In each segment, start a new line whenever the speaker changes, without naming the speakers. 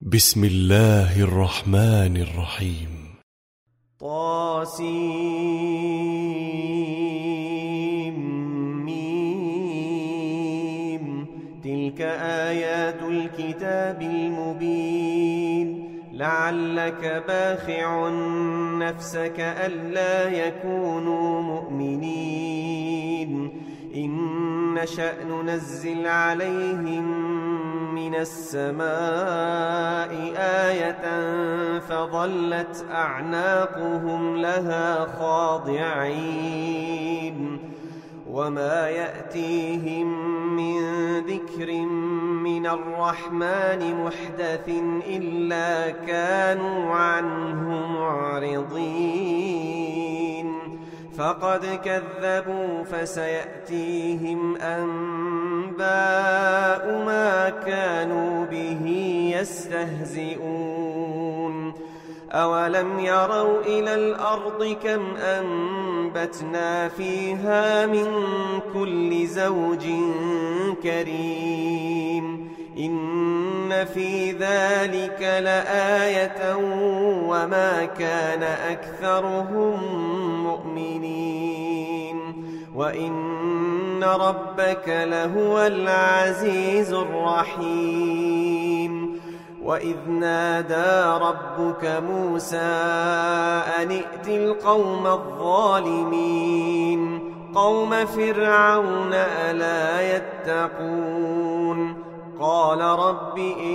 بسم الله الرحمن الرحيم.
طاسيم. تلك آيات الكتاب المبين. لعلك باخع نفسك ألا يكونوا مؤمنين. إن نشأ ننزل عليهم من السماء آية فظلت أعناقهم لها خاضعين. وما يأتيهم من ذكر من الرحمن محدث إلا كانوا عنه معرضين. فقد كذبوا فسيأتيهم أنباء ما كانوا به يستهزئون. أولم يروا إلى الأرض كم أنبتنا فيها من كل زوج كريم. إن في ذلك لآية وما كان أكثرهم مؤمنين. وإن ربك لهو العزيز الرحيم. وإذ نادى ربك موسى أن ائت القوم الظالمين قوم فرعون ألا يتقون. قال رب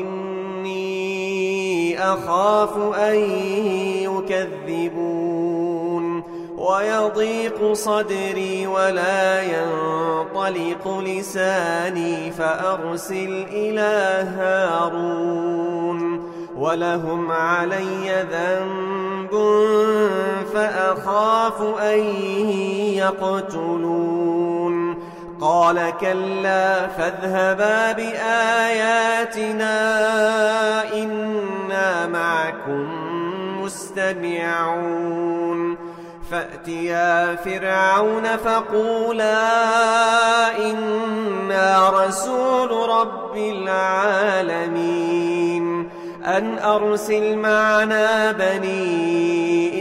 إني أخاف أن يكذبون ويضيق صدري ولا ينطلق لساني فأرسل إلى هارون ولهم علي ذنب فأخاف أن يقتلون. قال كلا فاذهبا بآياتنا إنا معكم مستمعون. فأتيا فرعون فقولا إنا رسول رب العالمين أن أرسل معنا بني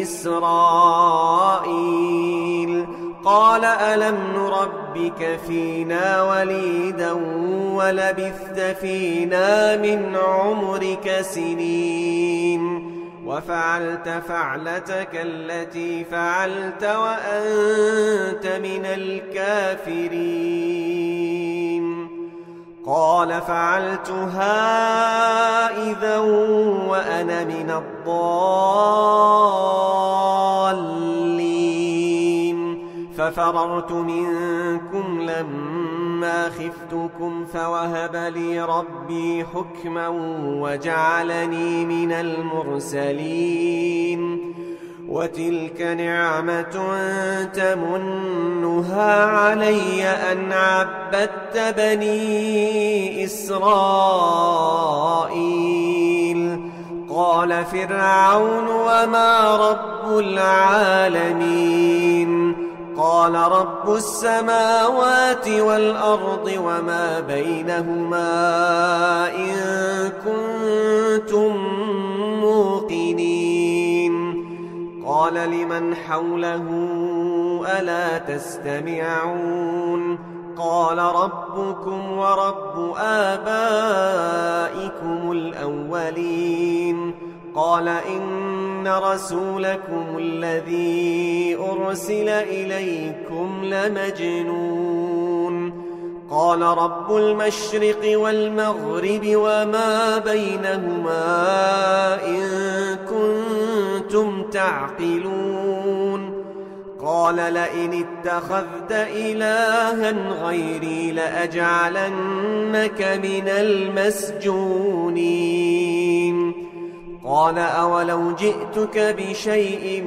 إسرائيل. قال ألم نربك فينا وليدا ولبثت فينا من عمرك سنين وفعلت فعلتك التي فعلت وأنت من الكافرين. قال فعلتها إذا وأنا من الضالين. ففررت منكم لما خفتكم فوهب لي ربي حكما وجعلني من المرسلين. وتلك نعمة تمنها علي أن عبدت بني إسرائيل. قال فرعون وما رب العالمين. قال رب السماوات والأرض وما بينهما إن كنتم موقنين. قال لمن حوله ألا تستمعون. قال ربكم ورب آبائكم الأولين. قال إن رسولكم الذي أرسل إليكم لمجنون. قال رب المشرق والمغرب وما بينهما إن كنتم تعقلون. قال لئن اتخذت إلها غيري لأجعلنك من المسجونين. قال أولو جئتك بشيء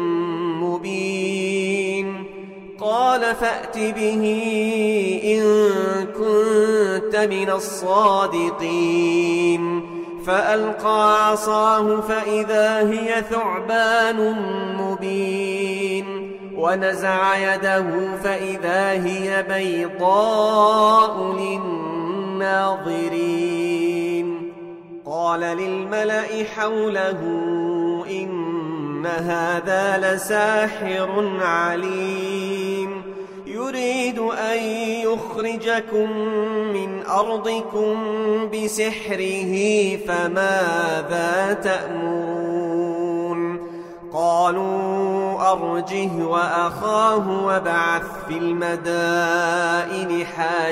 مبين. قال فأت به إن كنت من الصادقين. فألقى عصاه فإذا هي ثعبان مبين. ونزع يده فإذا هي بيضاء للناظرين. قال للملأ حوله إن هذا لساحر عليم يريد أن يخرجكم من أرضكم بسحره فماذا تأمرون قالوا أرجه وأخاه وابعث في المدائن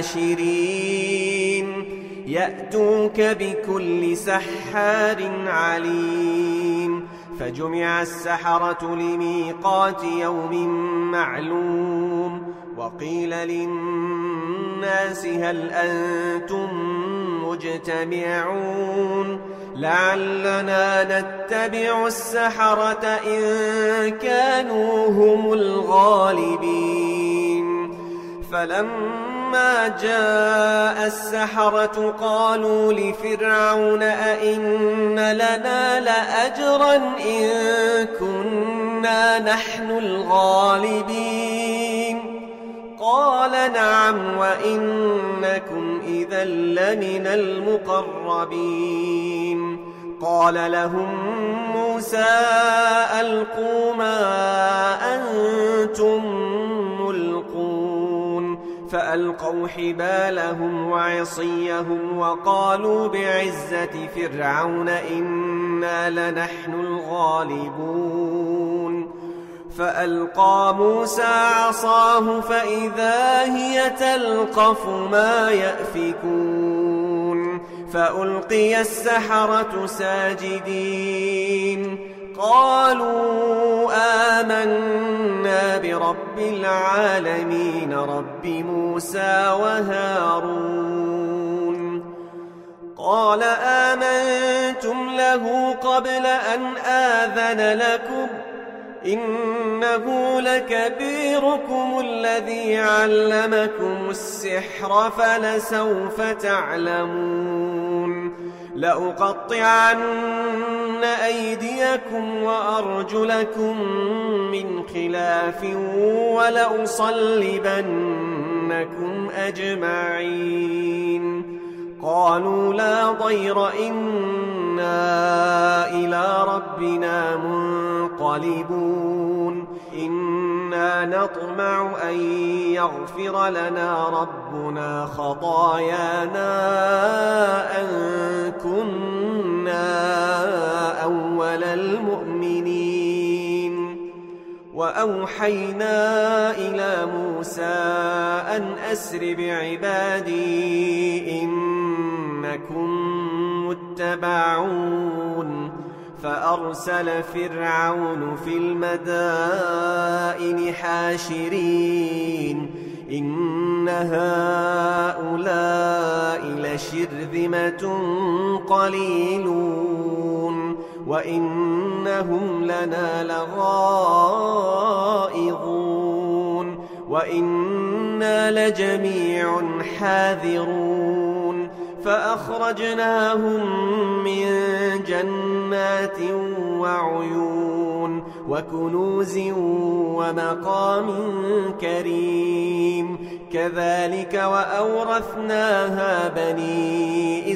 حاشرين يأتوك بكل سحار عليم فجمع السحرة لميقات يوم معلوم وقيل للناس هل أنتم مجتمعون لعلنا نتبع السحرة إن كانوا هم الغالبين فلما جاء السحرة قالوا لفرعون أئن لنا لأجرا إن كنا نحن الغالبين قال نعم وإنكم إذا لمن المقربين قال لهم موسى ألقوا ما أنتم ملقون فألقوا حبالهم وعصيهم وقالوا بعزة فرعون إنا لنحن الغالبون فألقى موسى عصاه فإذا هي تلقف ما يأفكون فألقي السحرة ساجدين قالوا آمنا برب العالمين رب موسى وهارون قال آمنتم له قبل أن آذن لكم إنه لكبيركم الذي علمكم السحر فلسوف تعلمون لأقطعن أيديكم وأرجلكم من خلاف ولأصلبنكم أجمعين قالوا لا ضير إنا إلى ربنا منقلبون إنا نطمع أن يغفر لنا ربنا خطايانا أن كنا أول المؤمنين وأوحينا إلى موسى أن أسر بعبادي إنكم متبعون فأرسل فرعون في المدائن حاشرين إن هؤلاء لشرذمة قليلون وإنهم لنا لغائظون وإنا لجميع حاذرون فأخرجناهم من جنات وعيون وكنوز ومقام كريم كذلك وأورثناها بني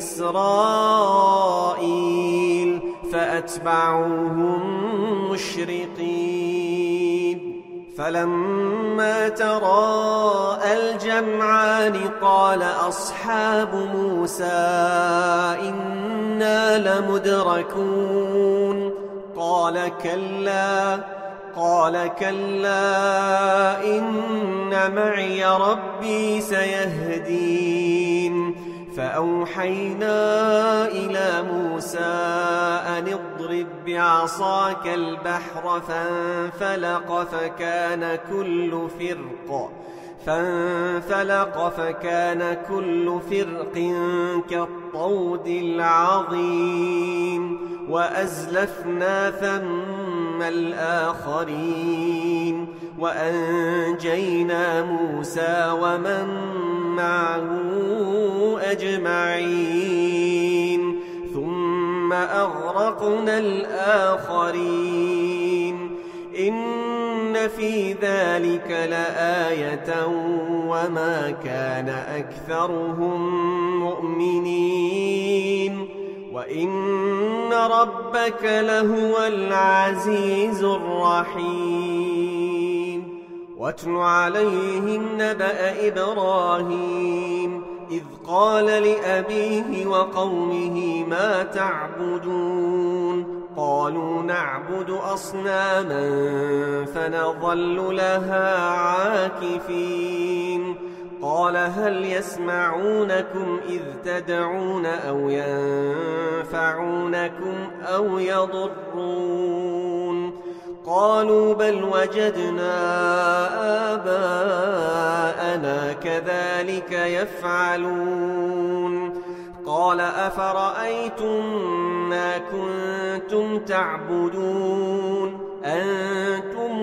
إسرائيل فأتبعوهم مشرقين فلما تراءى الجمعان قال أصحاب موسى إنا لمدركون قال كلا إن معي ربي سيهدين فأوحينا إلى موسى أن اضرب بعصاك البحر فانفلق فكان كل فرق كالطود العظيم وأزلفنا ثم الآخرين وأنجينا موسى ومن معه أجمعين ثم أغرقنا الآخرين إن في ذلك لآية وما كان أكثرهم مؤمنين وإن ربك لهو العزيز الرحيم واتل عليهم نبأ إبراهيم إذ قال لأبيه وقومه ما تعبدون قالوا نعبد أصناما فنظل لها عاكفين قال هل يسمعونكم إذ تدعون أو ينفعونكم أو يضرون قالوا بل وجدنا آباءنا كذلك يفعلون قال أفرأيتم ما كنتم تعبدون أنتم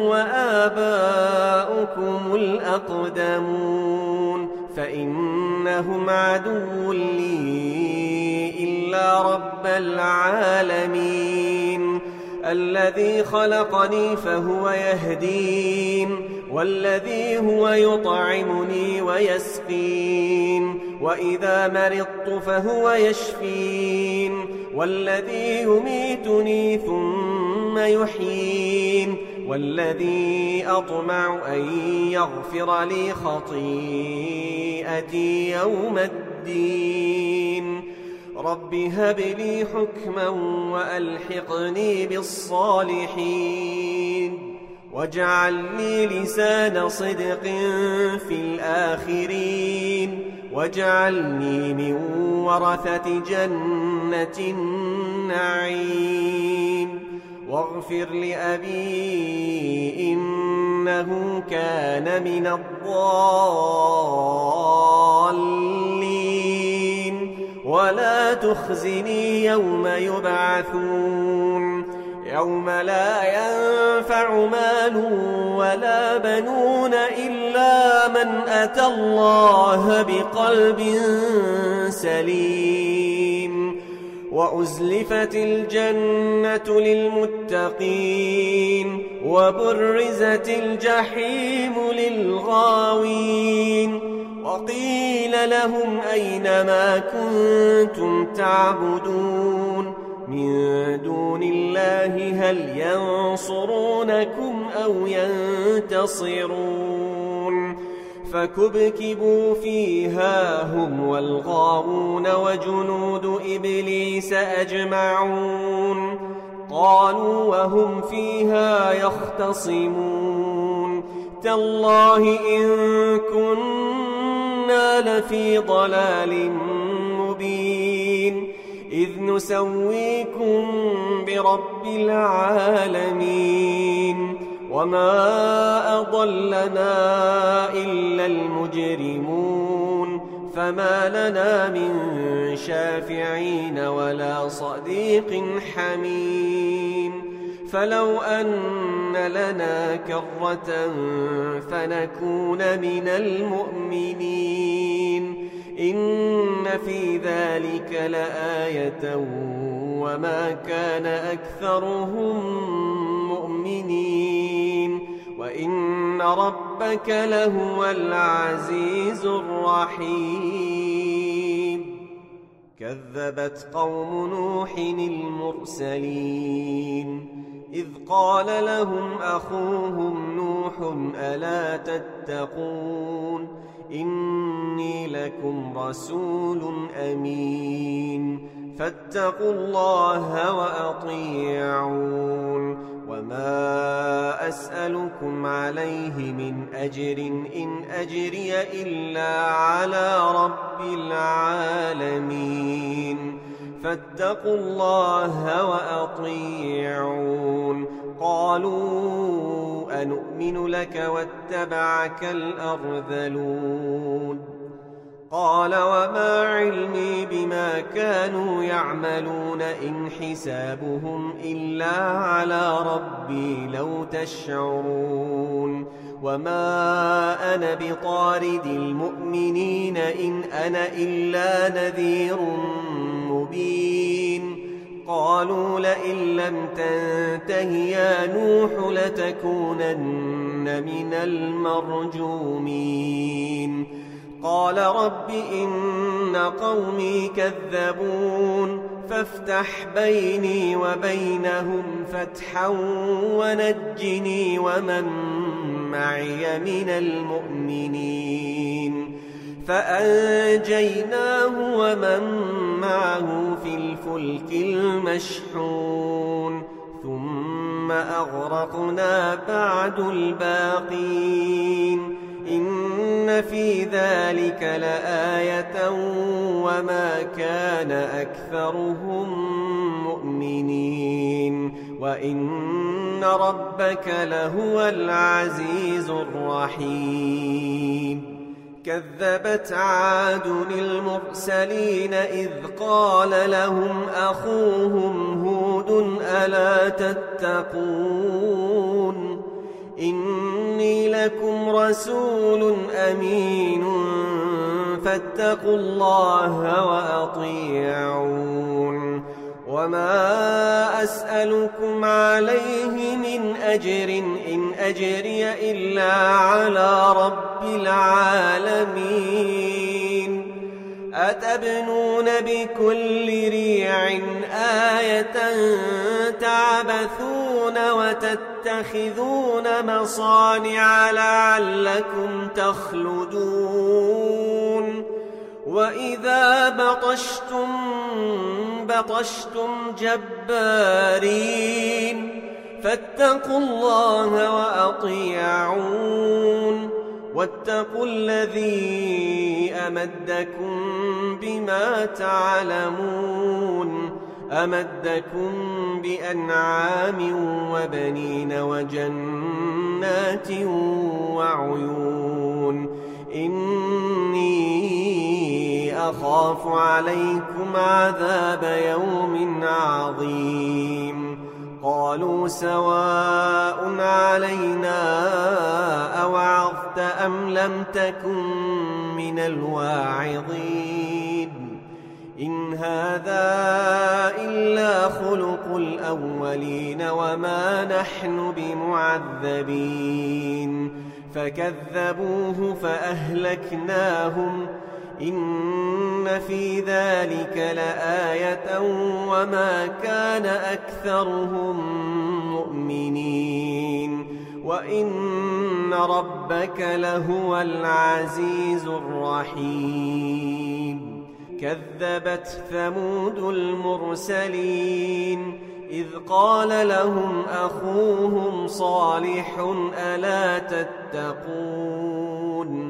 وآباؤكم الأقدمون فإنهم عدو لي إلا رب العالمين الذي خلقني فهو يهدين والذي هو يطعمني ويسقين وإذا مرضت فهو يشفين والذي يميتني ثم يحيين والذي أطمع أن يغفر لي خطيئتي يوم الدين رب هب لي حكما وألحقني بالصالحين واجعل لي لسان صدق في الآخرين واجعلني من ورثة جنة النعيم واغفر لأبي إنه كان من الضالين ولا تخزني يوم يبعثون يوم لا ينفع مال ولا بنون إلا من أتى الله بقلب سليم وأزلفت الجنة للمتقين وبرزت الجحيم للغاوين وقيل لهم أين ما كنتم تعبدون من دون الله هل ينصرونكم أو ينتصرون فكبكبوا فيها هم والغاوون وجنود إبليس أجمعون قالوا وهم فيها يختصمون تالله إن كنا لفي ضلال مبين إذ نسويكم برب العالمين وما أضلنا إلا المجرمون فما لنا من شافعين ولا صديق حميم فلو أن لنا كرة فنكون من المؤمنين إن في ذلك لآية وما كان أكثرهم مؤمنين وإن ربك لهو العزيز الرحيم كذبت قوم نوح المرسلين إذ قال لهم أخوهم نوح ألا تتقون إني لكم رسول أمين فاتقوا الله وأطيعون وما أسألكم عليه من أجر إن أجري إلا على رب العالمين فاتقوا الله وأطيعون قالوا أنؤمن لك واتبعك الأرذلون قال وما علمي بما كانوا يعملون إن حسابهم إلا على ربي لو تشعرون وما أنا بطارد المؤمنين إن أنا إلا نذير مبين قالوا لئن لم تنته يا نوح لتكونن من المرجومين قال رب إن قومي كذبون فافتح بيني وبينهم فتحا ونجني ومن معي من المؤمنين فأنجيناه ومن معه في الفلك المشحون ثم أغرقنا بعد الباقين إن في ذلك لآية وما كان أكثرهم مؤمنين وإن ربك لهو العزيز الرحيم كذبت عاد المرسلين إذ قال لهم أخوهم هود ألا تتقون إني لكم رسول أمين فاتقوا الله وأطيعون وما أسألكم عليه من أجر إن أجري إلا على رب العالمين أتبنون بكل ريع آية تعبثون وتتخذون مصانع لعلكم تخلدون وإذا بطشتم جبارين فاتقوا الله وأطيعون واتقوا الذي أمدكم بما تعلمون أمدكم بأنعام وبنين وجنات وعيون إني أخاف عليكم عذاب يوم عظيم قالوا سواء علينا أوعظت أم لم تكن من الواعظين إن هذا إلا خلق الأولين وما نحن بمعذبين فكذبوه فأهلكناهم إن في ذلك لآية وما كان أكثرهم مؤمنين وإن ربك لهو العزيز الرحيم كذبت ثمود المرسلين إذ قال لهم أخوهم صالح ألا تتقون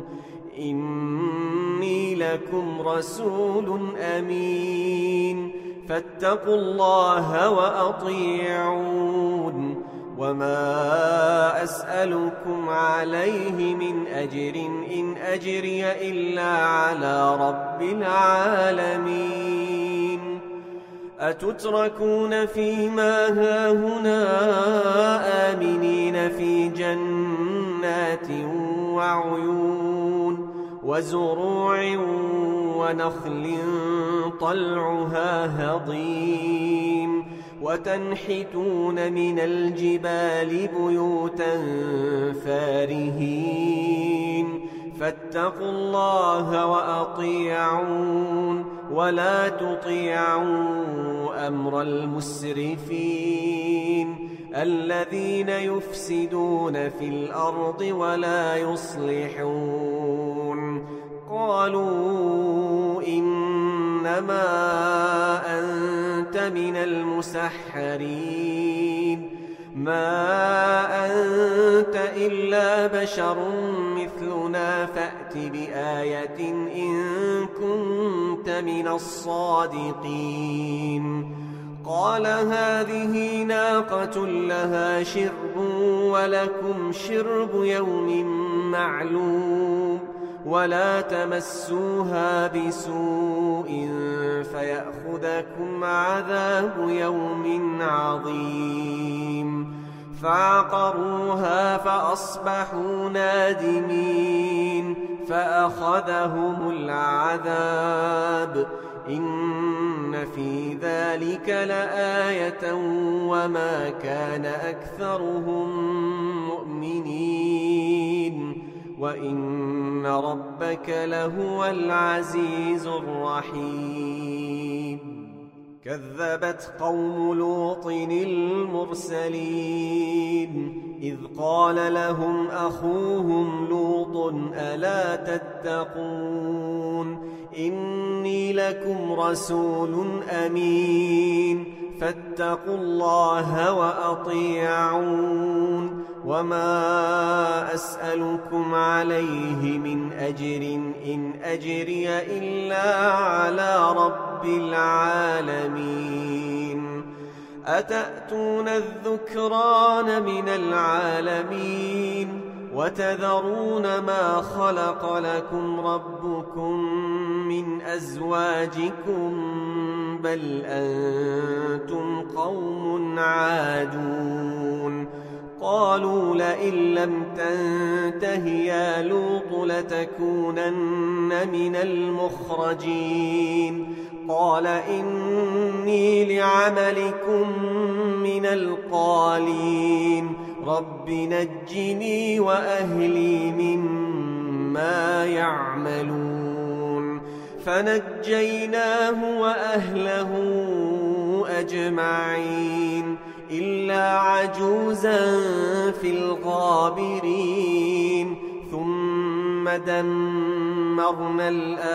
إني لكم رسول أمين فاتقوا الله وأطيعون وما أسألكم عليه من أجر إن أجري إلا على رب العالمين أتتركون فيما هاهنا آمنين في جنات وعيون وزروع ونخل طلعها هضيم وتنحتون من الجبال بيوتا فارهين فاتقوا الله وأطيعون ولا تطيعوا أمر المسرفين الذين يفسدون في الأرض ولا يصلحون قالوا إنما أنت من المسحرين ما أنت إلا بشر مثلنا فأت بآية إن كنت من الصادقين قال هذه ناقة لها شرب ولكم شرب يوم معلوم ولا تمسوها بسوء فيأخذكم عذاب يوم عظيم فعقروها فأصبحوا نادمين فأخذهم العذاب إن في ذلك لآية وما كان أكثرهم مؤمنين وإن ربك لهو العزيز الرحيم كذبت قوم لوط المرسلين إذ قال لهم أخوهم لوط ألا تتقون إني لكم رسول أمين فاتقوا الله وأطيعون وما أسألكم عليه من أجر إن أجري إلا على رب العالمين أتأتون الذكران من العالمين وتذرون ما خلق لكم ربكم من أزواجكم بل أنتم قوم عادون قالوا لئن لم تنته يا لوط لتكونن من المخرجين قال إني لعملكم من القالين رب نجني وأهلي مما يعملون فنجيناه وأهله أجمعين إلا عجوزا في الغابرين ثم دمرنا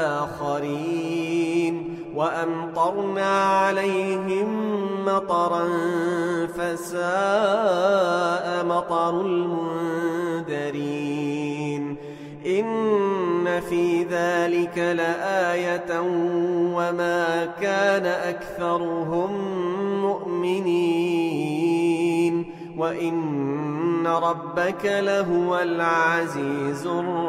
الآخرين وأمطرنا عليهم مطرا فساء مطر المنذرين إن في ذلك لآية وما كان أكثرهم مؤمنين وإن ربك لهو العزيز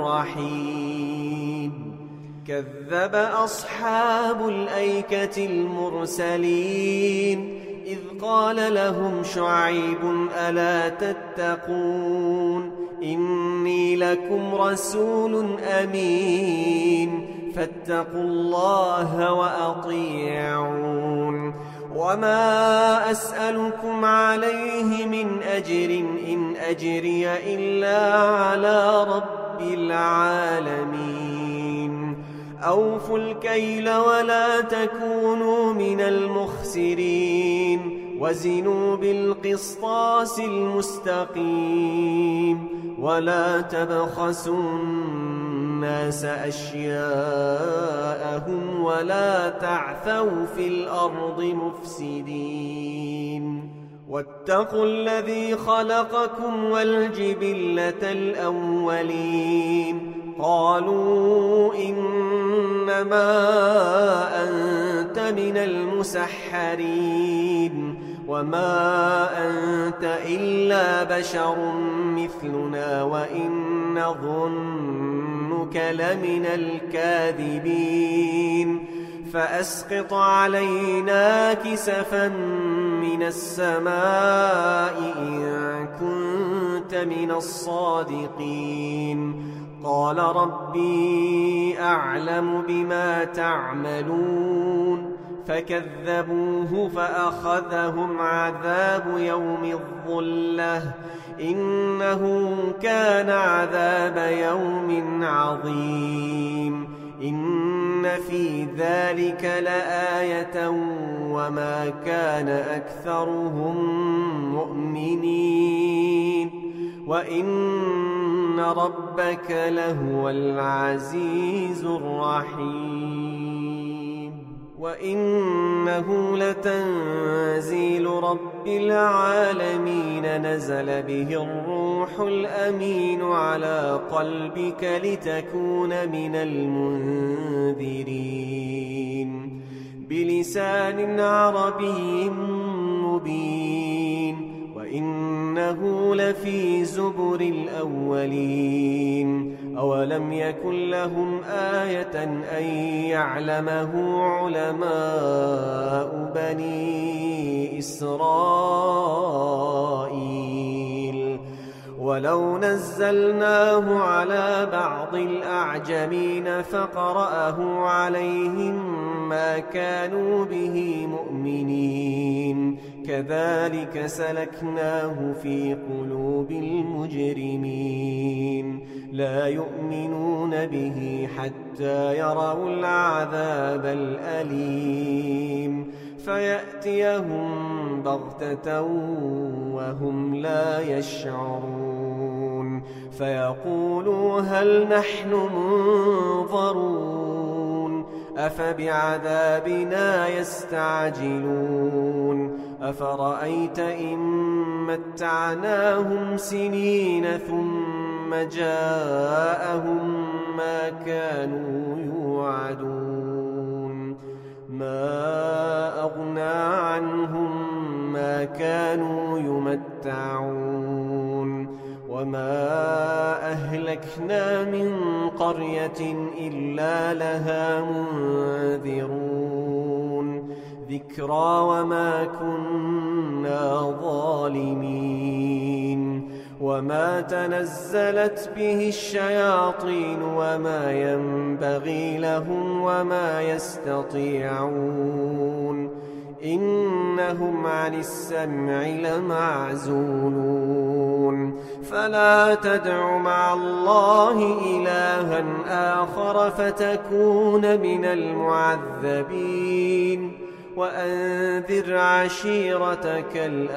الرحيم كذب أصحاب الأيكة المرسلين إذ قال لهم شعيب ألا تتقون إني لكم رسول أمين فاتقوا الله وأطيعون وما أسألكم عليه من أجر إن أجري إلا على رب العالمين أوفوا الكيل ولا تكونوا من المخسرين وزنوا بالقسطاس المستقيم ولا تبخسوا الناس أشياءهم ولا تعثوا في الأرض مفسدين واتقوا الذي خلقكم والجبلة الأولين قالوا إنما أنت من المسحرين وما أنت إلا بشر مثلنا وإن نظنك لمن الكاذبين فأسقط علينا كسفا من السماء إن كنت من الصادقين قال ربي أعلم بما تعملون فكذبوه فأخذهم عذاب يوم الظلة إنه كان عذاب يوم عظيم إن في ذلك لآية وما كان أكثرهم مؤمنين وإن ربك لهو العزيز الرحيم وإنه لتنزيل رب العالمين نزل به الروح الأمين على قلبك لتكون من المنذرين بلسان عربي مبين وإنه لفي زبر الأولين أولم يكن لهم آية أن يعلمه علماء بني إسرائيل ولو نزلناه على بعض الأعجمين فقرأه عليهم ما كانوا به مؤمنين كذلك سلكناه في قلوب المجرمين لا يؤمنون به حتى يروا العذاب الأليم فيأتيهم بغتة وهم لا يشعرون فيقولوا هل نحن منظرون أفبعذابنا يستعجلون أفرأيت إن متعناهم سنين ثم جاءهم ما كانوا يوعدون ما أغنى عنهم ما كانوا يمتعون وما أهلكنا من قرية إلا لها منذرون ذكرى وما كنا ظالمين وما تنزلت به الشياطين وما ينبغي لهم وما يستطيعون إنهم عن السمع لمعزولون فلا تدع مع الله إلها آخر فتكون من المعذبين وأنذر عشيرتك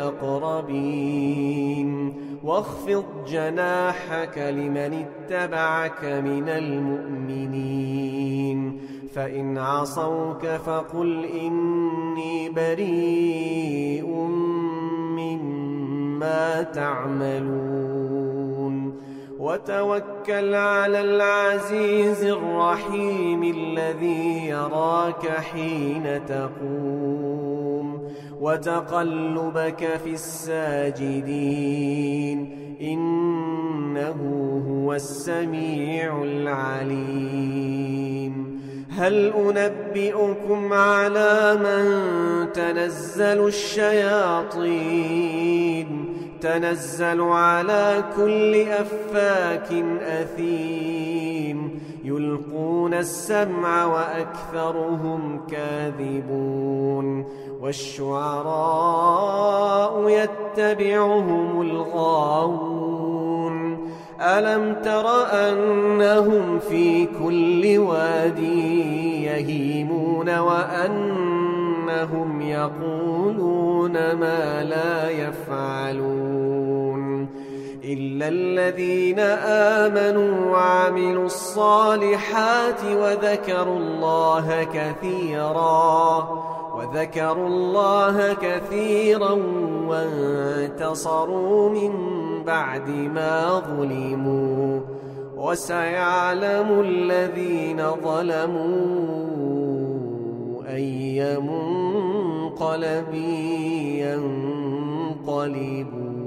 الأقربين واخفض جناحك لمن اتبعك من المؤمنين فإن عصوك فقل إني بريء مما تعملون وتوكل على العزيز الرحيم الذي يراك حين تقوم وتقلبك في الساجدين إنه هو السميع العليم هل أنبئكم على من تنزل الشياطين تنزل على كل أفاك أثيم يلقون السمع وأكثرهم كاذبون والشعراء يتبعهم الغاوون ألم تر أنهم في كل واد يهيمون وأنهم يقولون ما لا يفعلون إلا الذين آمنوا وعملوا الصالحات وذكروا الله كثيرا وانتصروا من بعد ما ظلموا وسيعلم الذين ظلموا أي منقلب ينقلبون